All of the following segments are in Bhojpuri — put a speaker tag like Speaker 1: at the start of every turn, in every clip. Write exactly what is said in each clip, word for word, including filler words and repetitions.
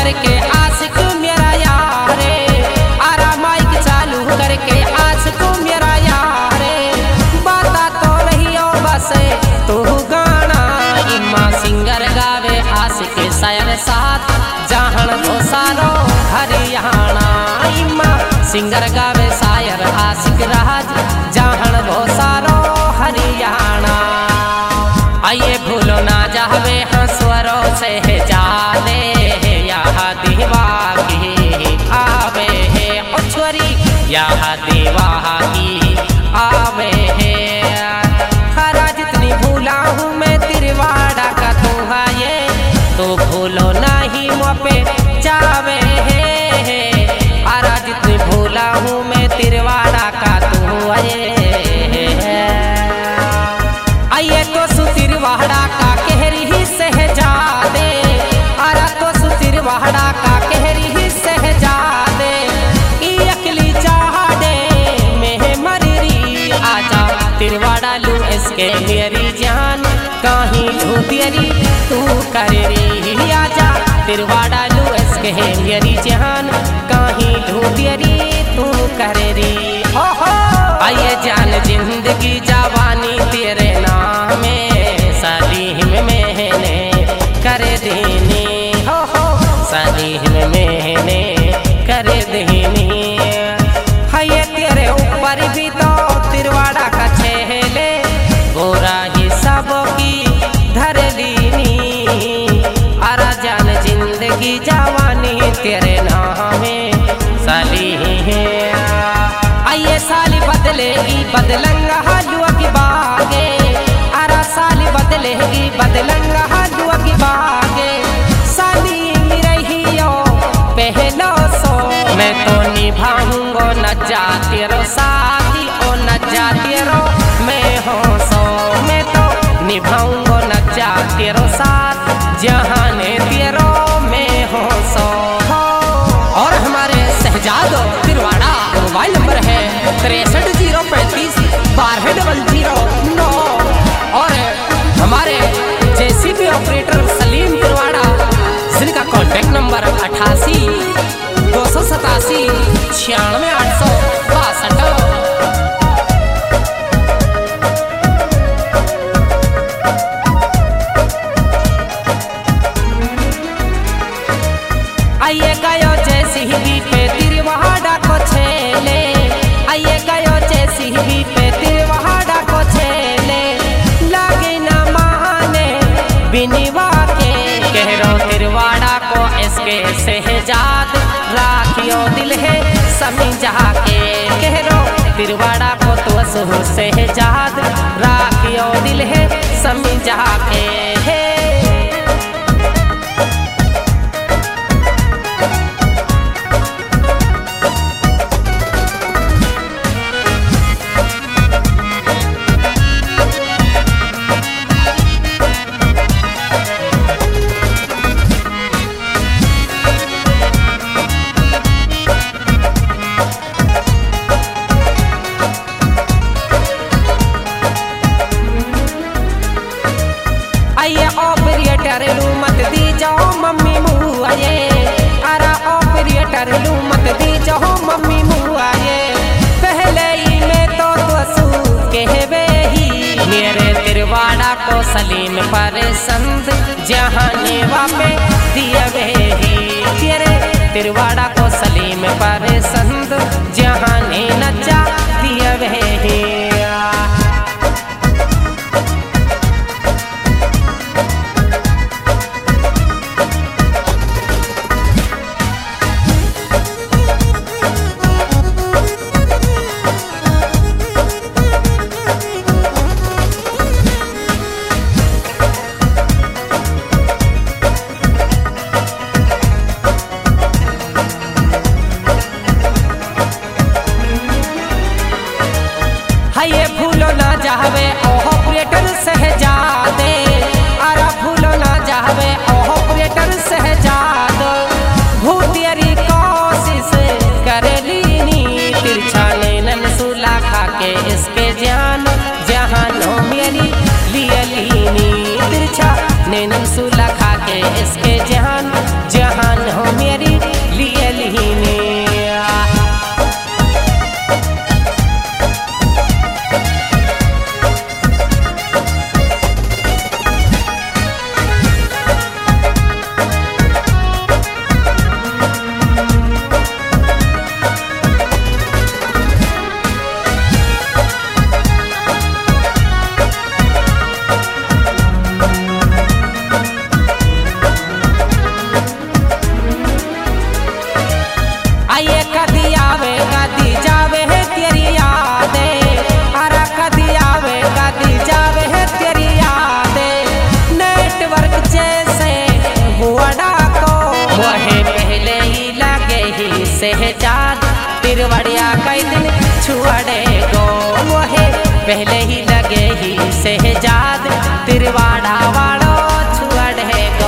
Speaker 1: करके आशिक मेरा यारे, आरा माइक चालू करके आशिक मेरा यारे, बाता तो रही हो बस तू गाना। इम्मा सिंगर गावे आशिक शायर साथ जहन तो सारो हरियाणा। इम्मा सिंगर गावे शायर आशिक राज जहन वो सारो हरियाणा। आइए भूलो ना जावे हंसवरों से जाले, यहाँ दीवा की आवे है उछवरी, यहाँ दीवा की आवे है। हरा जितनी भूला हूँ मैं तिरवाड़ा का तू है ये, तो भूलो नहीं मोपे जावे है। हरा जितनी भूला हूँ मैं तिरवाड़ा का तू है। आइए तो सुतिरवाड़ा का कहरी ही सहजादे, आरा तो सुतिरवाड़ा का कहरी ही सहजादे, ई अकली चाहदे में मरी। आजा तिरवाड़ा लू इसके मेरी जान, कहीं ढूंढेरी तू करेरी। आजा तिरवाड़ा लू इसके मेरी जान, कहीं ढूंढेरी तू करेरी। हो हो आइए जान जिंदगी जवानी तेरे नाम में, सलीम मैंने कर देनी। हो हो सलीम मैंने कर देनी। है तेरे ऊपर भी तो तिरवाड़ा का छेले, गोरा ही सबकी धर लीनी। आरा जान जिंदगी जवानी तेरे नाम में सलीम। आइए साली बदलेगी बदलंगा हाजुआ की बागे, आरा साली बदलेगी बदलंगा हाजुआ की बागे। साली रही हो पहलो सो, मैं तो निभाऊंगा न जाती रो साथी, ओ न जाती रो मैं हो सो। मैं तो निभाऊंगा न जाती रो साथ, जहाने तेरो मैं हो सो। और हमारे शहजादो तिरवाड़ा मोबाइल नंबर है तिरसठ जीरो पैंतीस बारह डबल जीरो नौ। और हमारे जेसीबी ऑपरेटर सलीम तिरवाड़ा, जिनका कॉन्टैक्ट नंबर अठासी दो सौ सतासी छियानवे आठ सौ बासठ। आइए गयो जेसीबी पे तिरवाड़ा को छेले, आइए गयो जेसीबी पे तिरवाड़ा को छेले। लागे न माने बिनवा के, कह रो तिरवाड़ा को इसके सहजाद, राखियो दिल है समझा के। कह रो तिरवाड़ा को तो सुह सहजाद, राखियो दिल है समझा के। आइए ऑपरेटर लू मत दी जाओ मम्मी मुआ ये, आरा ऑपरेटर लू मत दी जाओ मम्मी मुआ ये। पहले ही मैं तो तसू कहवे ही, मेरे तिरवाड़ा को सलीम पर संद, जहाने वापे दियवे ही। तेरे तिरवाड़ा को सलीम पर संद, जहाने नचा दियवे ही। ये भूलो ना जावे ऑपरेटर सहजादे, आरा भूलो ना जावे ऑपरेटर सहजाद। भूतियरी कोशिश कर लीनी, तिरछा नैनन सुला खा के इसके जान, जहानो मेरी लिए लीनी। तिरछा नैनन सुला खा के इसके जान, जहानो तिरवड़िया कई दिन छुअड़े गो मोहे पहले ही लगे ही सहजाद तिरवाड़ा वाड़ो छुअड़े गो।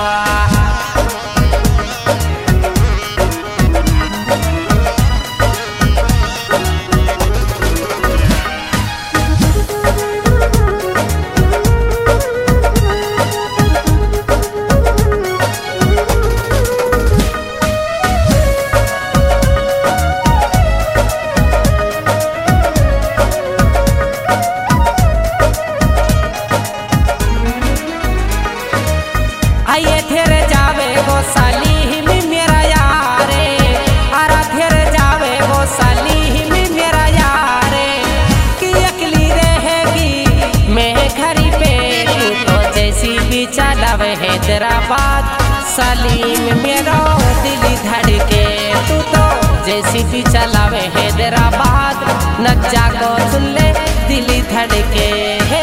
Speaker 1: आइए ठेर जावे गो साली में मेरा यारे आरा ठेर जावे गो साली में मेरा यारे कि अकेली रहेगी मैं घरी पे तू तो जैसी भी चलावे हैदराबाद साली में मेरा दिल धड़के तू तो जैसी भी चलावे हैदराबाद नच्चा को सुन ले दिल धड़के है।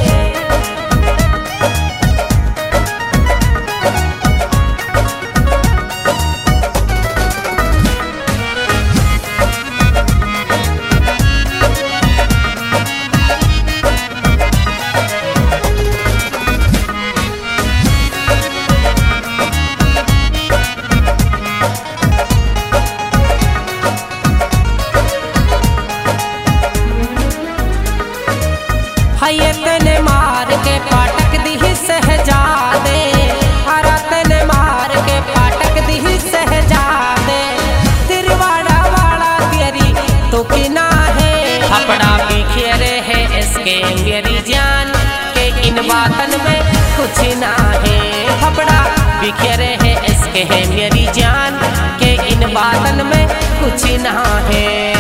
Speaker 1: हये तने मार के पाटक दी सहजादे हरा तने मार के पाटक दी सहजादे तिरवाड़ा वाला तेरी तो कि ना है अपना बिखेरे है इसके मेरी जान के इन बातन में कुछ ना है अपना बिखेरे है इसके है मेरी जान के इन बातन में कुछ ना है।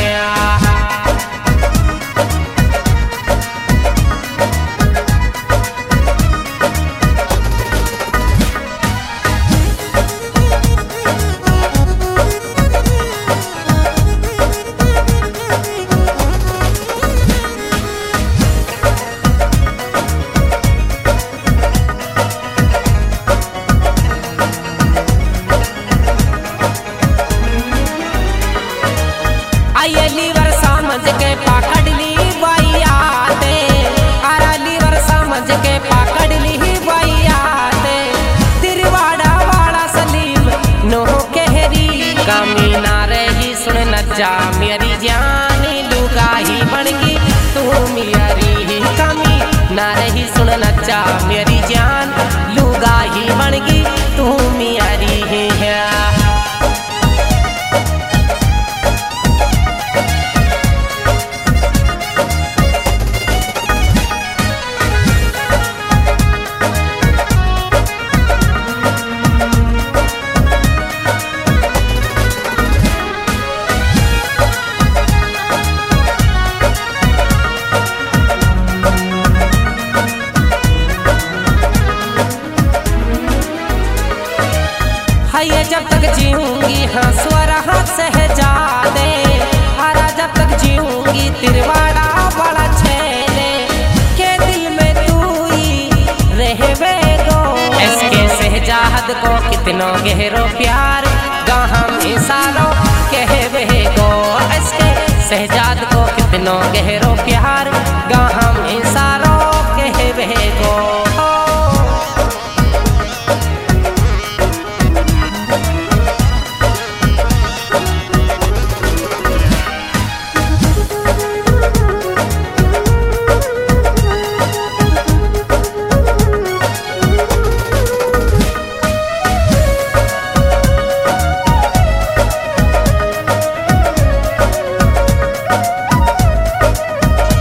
Speaker 1: लीवर समझ के पकड़ ली बइयाते आरा लीवर समझ के पकड़ ली बइयाते तिरवाड़ा वाला सलीम नोह कहरी कमी ना रही सुन नच्चा मेरी जानी लुगाही बनगी तू मेरी कमी ना रही सुन नच्चा मेरी जान लुगाही बनगी तू मेरी है। हये जब तक जीऊंगी हाँ स्वरा सहजादे हरा जब तक जीऊंगी तिरवाड़ा बड़ा छेले के दिल में तू ही रहबे गो। इसके सहजाद को कितनो गहरो प्यार गाहम इशारो कहबे गो इसके सहजाद को कितनो गहरो प्यार गाहम इशारो कहबे गो।